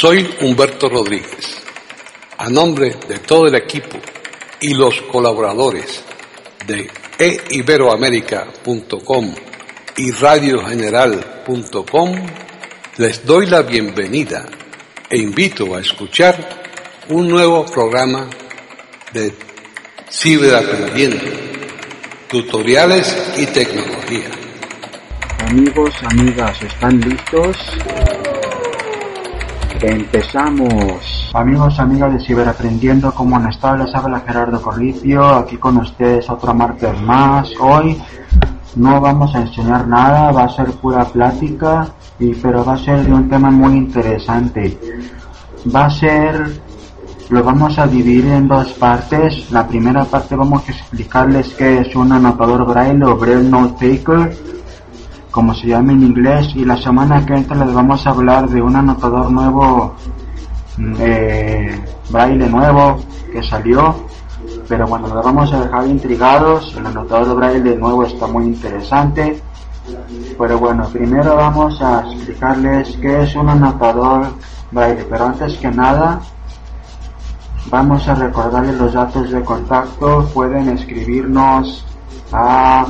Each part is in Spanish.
Soy Humberto Rodríguez. A nombre de todo el equipo y los colaboradores de eiberoamerica.com y radiogeneral.com, les doy la bienvenida e invito a escuchar un nuevo programa de Ciberaprendiendo, tutoriales y tecnología. Amigos, amigas, ¿están listos? Empezamos. Amigos, amigas de Ciberaprendiendo, ¿cómo han estado? Les habla Gerardo Corripio, aquí con ustedes otro martes más. Hoy no vamos a enseñar nada, va a ser pura plática, pero va a ser de un tema muy interesante. Lo vamos a dividir en dos partes. La primera parte vamos a explicarles qué es un anotador braille o braille note taker, como se llama en inglés, y la semana que entra les vamos a hablar de un anotador nuevo, braille nuevo que salió, pero bueno, los vamos a dejar intrigados. El anotador braille nuevo está muy interesante, pero bueno, primero vamos a explicarles qué es un anotador braille, pero antes que nada vamos a recordarles los datos de contacto. Pueden escribirnos a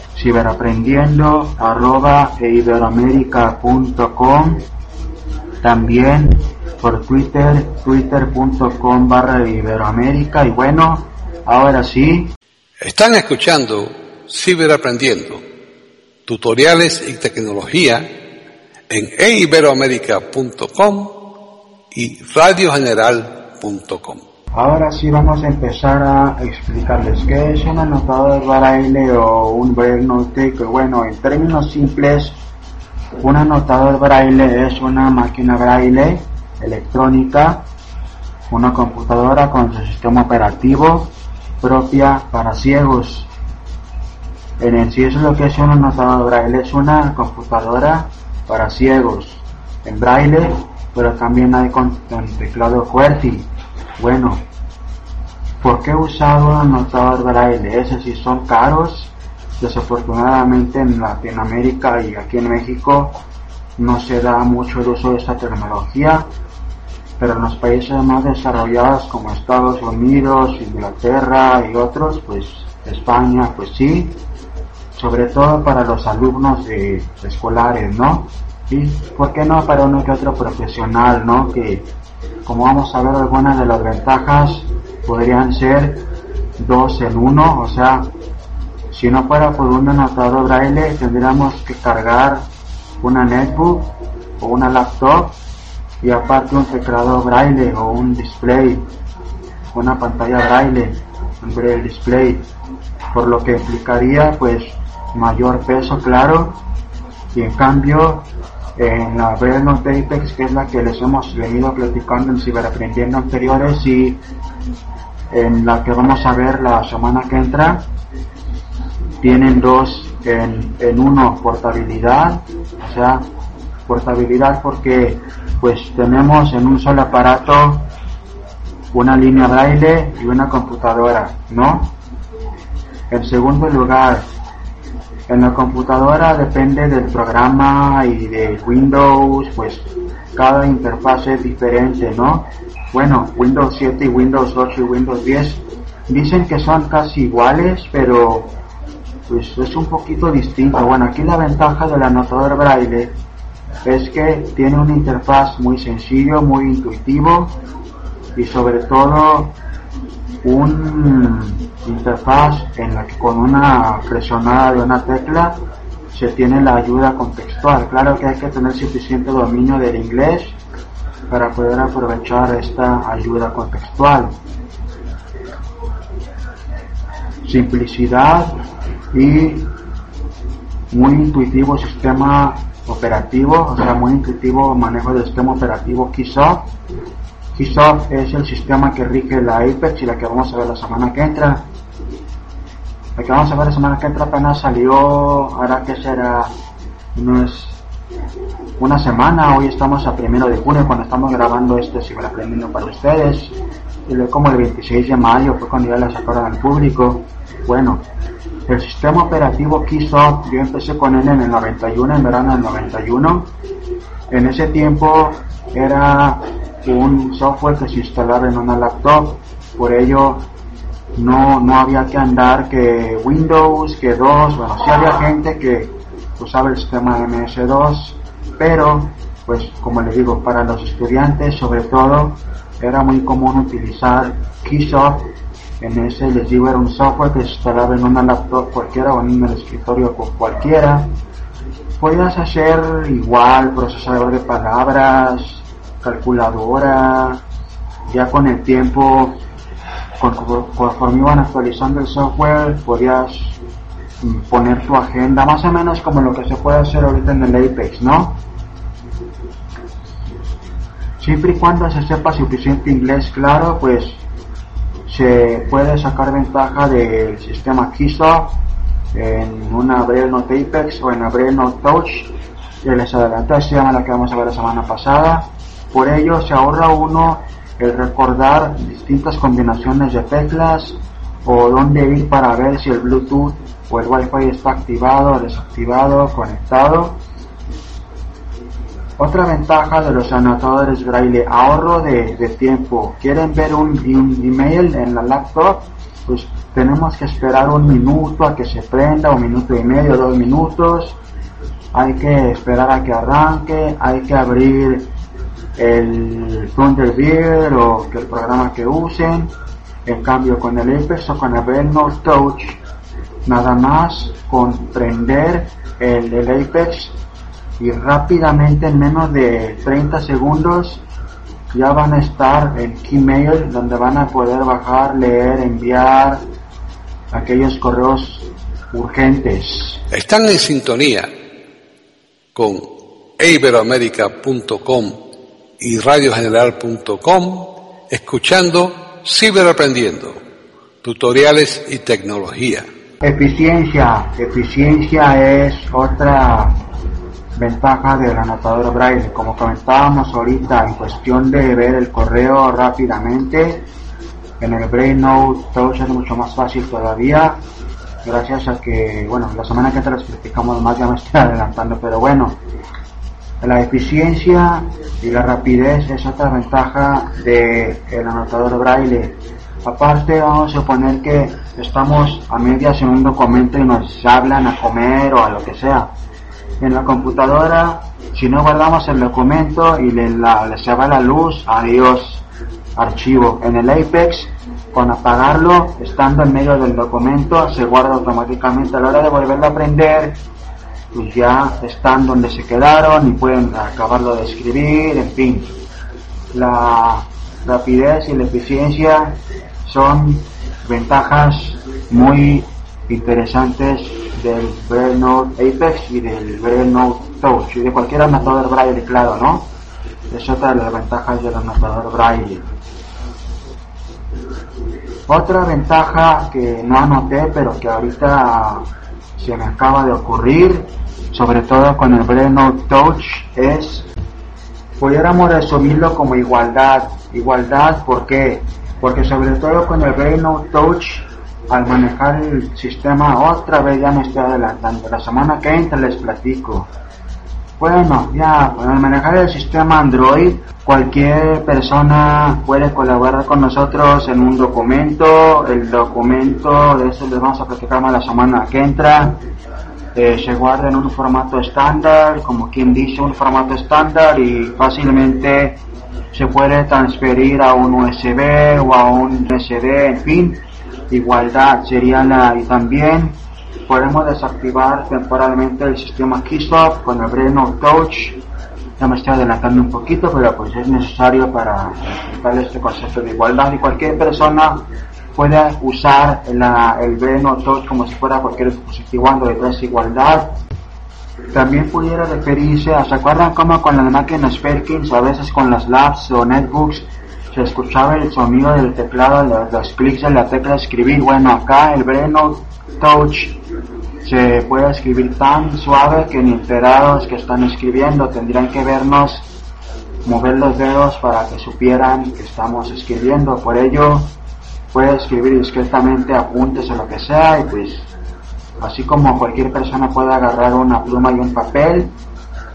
ciberaprendiendo@eiberoamerica.com, también por Twitter, twitter.com/iberoamerica. Y bueno, ahora sí, están escuchando Ciberaprendiendo, tutoriales y tecnología en eiberoamerica.com y radiogeneral.com. Ahora sí vamos a empezar a explicarles qué es un anotador braille o un braille note taker. Bueno, en términos simples, un anotador braille es una máquina braille electrónica, una computadora con su sistema operativo propia para ciegos. En sí, eso es lo que es un anotador braille, es una computadora para ciegos en braille, pero también hay con teclado QWERTY. Bueno, ¿por qué usar un anotador braille? Esos sí son caros. Desafortunadamente en Latinoamérica y aquí en México no se da mucho el uso de esta tecnología, pero en los países más desarrollados como Estados Unidos, Inglaterra y otros, pues España, pues sí, sobre todo para los alumnos de escolares, ¿no? Y ¿por qué no para uno que otro profesional, ¿no? Que, como vamos a ver, algunas de las ventajas podrían ser 2 en 1, o sea, si no fuera por un anotador braille tendríamos que cargar una netbook o una laptop y aparte un teclado braille o un display, una pantalla braille, un braille display, por lo que implicaría pues mayor peso, claro. Y en cambio en la braille note taker, que es la que les hemos venido platicando en Ciberaprendiendo anteriores y en la que vamos a ver la semana que entra, tienen 2 en 1 portabilidad, o sea, portabilidad porque pues tenemos en un solo aparato una línea braille y una computadora, ¿no? En segundo lugar, en la computadora depende del programa y de Windows, pues cada interfaz es diferente, ¿no? Bueno, Windows 7 y Windows 8 y Windows 10 dicen que son casi iguales, pero pues es un poquito distinto. Bueno, aquí la ventaja del anotador braille es que tiene una interfaz muy sencillo, muy intuitivo y sobre todo un interfaz en la que con una presionada de una tecla se tiene la ayuda contextual. Claro que hay que tener suficiente dominio del inglés para poder aprovechar esta ayuda contextual. Simplicidad y muy intuitivo sistema operativo, o sea, muy intuitivo manejo del sistema operativo Keysoft. Keysoft es el sistema que rige la Apex y la que vamos a ver la semana que entra. La que vamos a ver la semana que entra apenas salió, ahora que será una semana. Hoy estamos a 1 de junio cuando estamos grabando este Ciberaprendiendo para ustedes, y como el 26 de mayo fue cuando ya la sacaron al público. Bueno, el sistema operativo Keysoft, yo empecé con él en el 91, en verano del 91. En ese tiempo era un software que se instalaba en una laptop. Por ello no había que andar que Windows, que DOS. Bueno, sí había gente que usaba el sistema MS2, pero pues como les digo, para los estudiantes sobre todo era muy común utilizar Keysoft. En ese, les digo, era un software que se instalaba en una laptop cualquiera o en un escritorio cualquiera. Podías hacer igual procesador de palabras, calculadora. Ya con el tiempo, conforme iban actualizando el software, podías poner tu agenda, más o menos como lo que se puede hacer ahorita en el Apex, ¿no? Siempre y cuando se sepa suficiente inglés, claro, pues se puede sacar ventaja del sistema Keysoft en una Evernote Apex o en Evernote Touch. Les adelanto, se llama la que vamos a ver la semana pasada. Por ello se ahorra uno el recordar distintas combinaciones de teclas o dónde ir para ver si el Bluetooth o el Wi-Fi está activado, desactivado, conectado. Otra ventaja de los anotadores Braille, ahorro de tiempo. ¿Quieren ver un email en la laptop? Pues tenemos que esperar un minuto a que se prenda, 1 minuto y medio, 2 minutos. Hay que esperar a que arranque, hay que abrir el Thunderbird o que el programa que usen. En cambio con el Apex o con el Evernote Touch, nada más con prender el Apex y rápidamente en menos de 30 segundos ya van a estar en Keymail, donde van a poder bajar, leer, enviar aquellos correos urgentes. Están en sintonía con iberoamerica.com y radiogeneral.com, escuchando Ciberaprendiendo, tutoriales y tecnología. Eficiencia es otra ventaja del anotador Braille. Como comentábamos ahorita, en cuestión de ver el correo rápidamente, en el Evernote Touch es mucho más fácil todavía, gracias a que, bueno, la semana que te lo explicamos más, ya me estoy adelantando, pero bueno, la eficiencia y la rapidez es otra ventaja del anotador Braille. Aparte, vamos a suponer que estamos a medias en un documento y nos hablan a comer o a lo que sea. En la computadora, si no guardamos el documento y se va la luz, adiós, archivo. En el Apex, con apagarlo, estando en medio del documento, se guarda automáticamente. A la hora de volverlo a prender, pues ya están donde se quedaron y pueden acabarlo de escribir, en fin. La rapidez y la eficiencia son ventajas muy interesantes del Evernote Apex y del Evernote Touch y de cualquier anotador Braille, claro, ¿no? Es otra de las ventajas del anotador Braille. Otra ventaja que no anoté, pero que ahorita se me acaba de ocurrir, sobre todo con el Evernote Touch, es, pudiéramos resumirlo como igualdad. Igualdad, ¿por qué? Porque sobre todo con el Evernote Touch, al manejar el sistema, otra vez ya me estoy adelantando, la semana que entra les platico. Bueno, ya, al manejar el sistema Android, cualquier persona puede colaborar con nosotros en un documento. El documento, de eso les vamos a platicar más la semana que entra. Se guarda en un formato estándar, como quien dice, un formato estándar, y fácilmente se puede transferir a un USB o a un SD, en fin. Igualdad sería y también podemos desactivar temporalmente el sistema Keysoft con el Evernote Touch. Ya me estoy adelantando un poquito, pero pues es necesario para explicar este concepto de igualdad, y cualquier persona puede usar el Evernote Touch como si fuera cualquier dispositivo Android. Es igualdad. También pudiera referirse a, ¿se acuerdan cómo con las máquinas Perkins, a veces con las labs o netbooks, se escuchaba el sonido del teclado, los clics de la tecla escribir? Bueno, acá el Evernote Touch se puede escribir tan suave que ni enterados que están escribiendo. Tendrían que vernos mover los dedos para que supieran que estamos escribiendo. Por ello, puede escribir discretamente apuntes o lo que sea, y pues así como cualquier persona puede agarrar una pluma y un papel,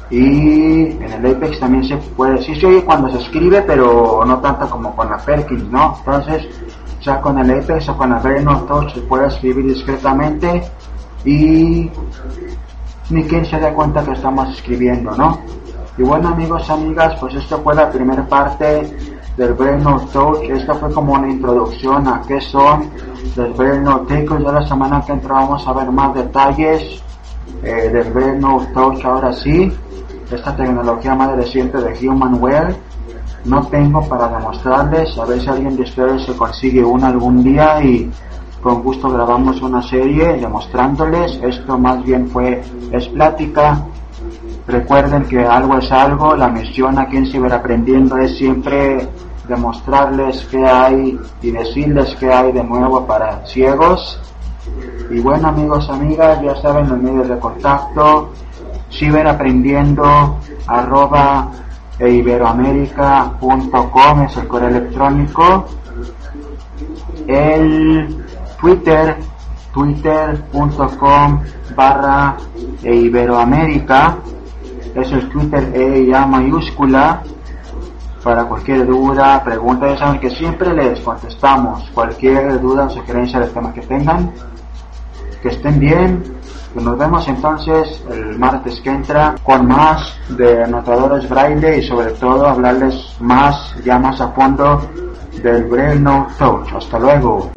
Y en el Apex también se puede, sí se oye cuando se escribe, pero no tanto como con la Perkins, ¿no? Entonces, ya con el Apex o con la Evernote Touch se puede escribir discretamente y ni quien se dé cuenta que estamos escribiendo, ¿no? Y bueno, amigos, amigas, pues esto fue la primera parte del Evernote Touch. Esta fue como una introducción a qué son los Evernote Takers. Ya la semana que entra vamos a ver más detalles del Evernote Touch. Ahora sí, esta tecnología más reciente de Humanware. No tengo para demostrarles, a ver si alguien de ustedes se consigue una algún día y con gusto grabamos una serie demostrándoles. Esto más bien es plática. Recuerden que algo es algo. La misión aquí en Ciberaprendiendo es siempre demostrarles qué hay y decirles qué hay de nuevo para ciegos. Y bueno, amigos, amigas, ya saben los medios de contacto: ciberaprendiendo@iberoamerica.com es el correo electrónico. El Twitter, twitter.com/iberoamerica es el Twitter EIA mayúscula. Para cualquier duda, pregunta, ya saben que siempre les contestamos cualquier duda o sugerencia del tema que tengan. Que estén bien, que nos vemos entonces el martes que entra con más de anotadores braille y sobre todo hablarles más, ya más a fondo del Evernote Touch. Hasta luego.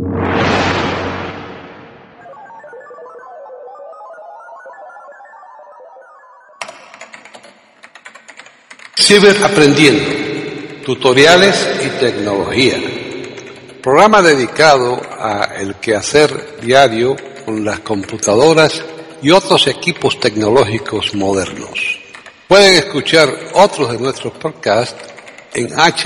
Ciberaprendiendo, tutoriales y tecnología. Programa dedicado a el quehacer diario con las computadoras y otros equipos tecnológicos modernos. Pueden escuchar otros de nuestros podcasts en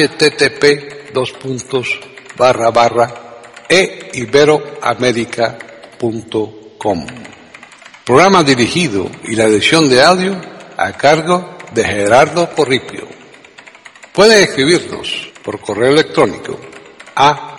http://eiberoamerica.com. Programa dirigido y la edición de audio a cargo de Gerardo Corripio. Pueden escribirnos por correo electrónico a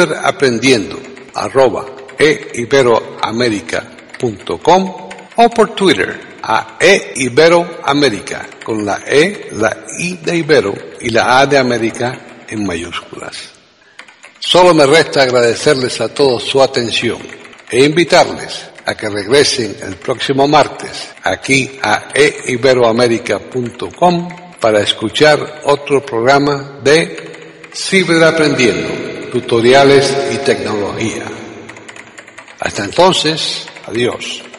ciberaprendiendo@eiberoamerica.com o por Twitter a eiberoamerica con la E, la I de Ibero y la A de América en mayúsculas. Solo me resta agradecerles a todos su atención e invitarles a que regresen el próximo martes aquí a eiberoamerica.com para escuchar otro programa de Ciberaprendiendo, tutoriales y tecnología. Hasta entonces, adiós.